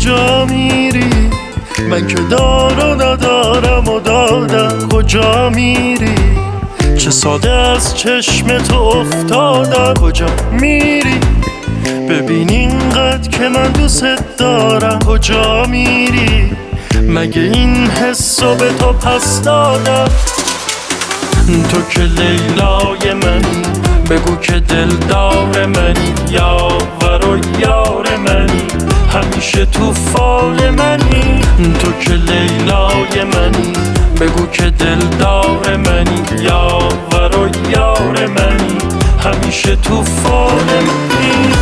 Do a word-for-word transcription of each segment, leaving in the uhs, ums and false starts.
کجا میری؟ من که دار و ندارم و دادم کجا میری؟ چه ساده از چشم تو افتادم کجا میری؟ ببین اینقدر که من دوست دارم کجا میری؟ مگه این حسو به تو پس دادم؟ تو که لیلای منی، بگو که دلدار منی، یاور و یار منی، همیشه تو فال منی. تو که لیلای منی، بگو که دلدار منی، یاور و یار منی، همیشه تو فال منی.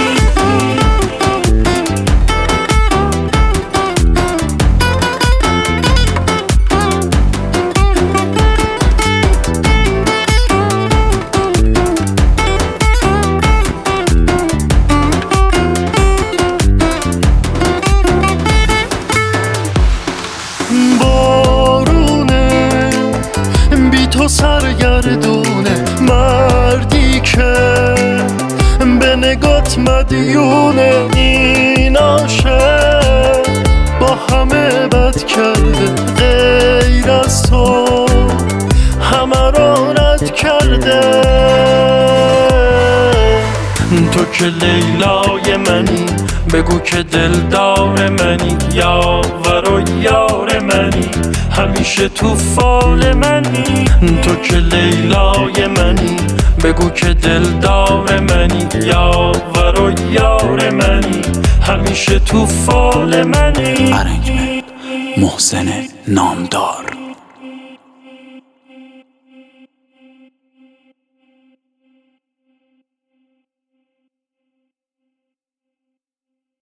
بارونه بی تو سرگردونه، مردی که به نگات مدیونه. این عاشق با همه بد کرده، غیر از تو همه رو رد کرده. تو که لیلای منی، بگو که دلدار منی، یاور و یار منی، همیشه تو فال منی. تو که لیلای منی، بگو که دلدار منی، یاور و یار منی، همیشه تو فال منی. ارنجمنت محسن نامدار.